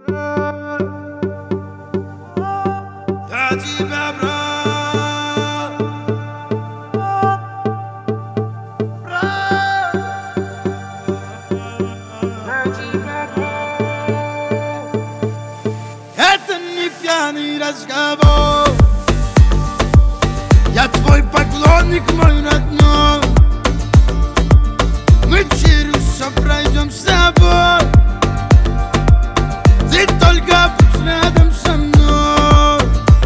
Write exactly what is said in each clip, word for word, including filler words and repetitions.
Я тебя, брат, брат, я тебя, брат. Это не пьяный разговор, я твой поклонник, мой родной. Мы через все пройдем с тобой, ты только будь рядом со мной,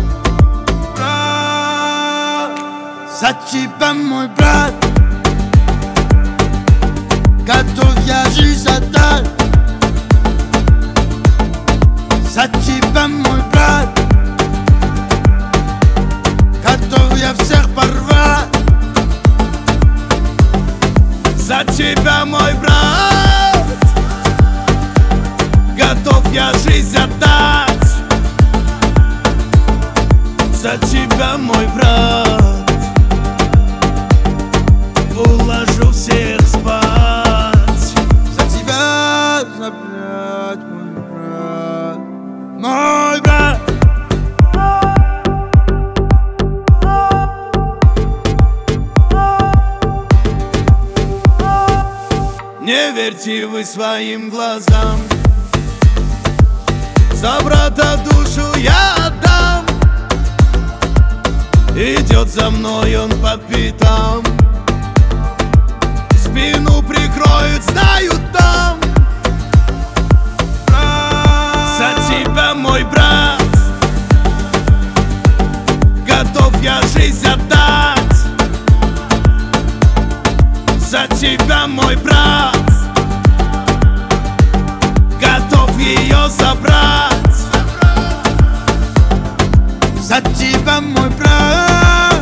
брат. За тебя, мой брат, готов я жизнь отдать. За тебя, мой брат, готов я всех порвать. За тебя, мой брат, готов я жизнь отдать. За тебя, мой брат, уложу всех спать. За тебя забрать, мой брат, мой брат. Не верьте вы своим глазам, за брата душу я отдам. Идет за мной он по пятам, спину прикроют, знают там. За тебя, мой брат, готов я жизнь отдать. За тебя, мой брат, готов ее забрать. За тебя, мой брат,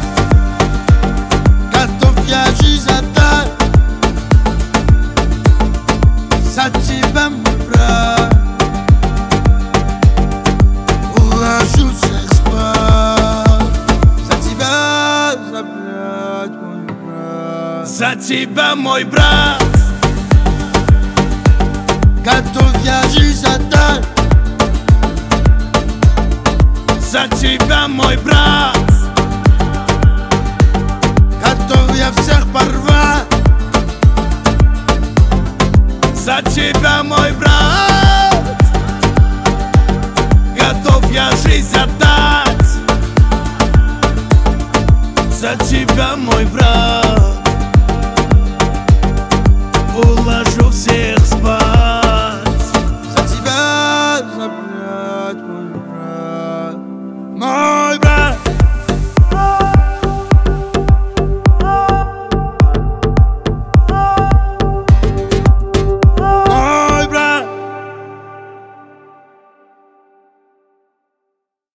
готов я жизнь отдать. За тебя, мой брат, уложу всех спать. За тебя забрать, мой брат. За тебя, мой брат, готов я жизнь отдать. За тебя, мой брат, готов я всех порвать. За тебя, мой брат, готов я жизнь отдать. За тебя, мой брат.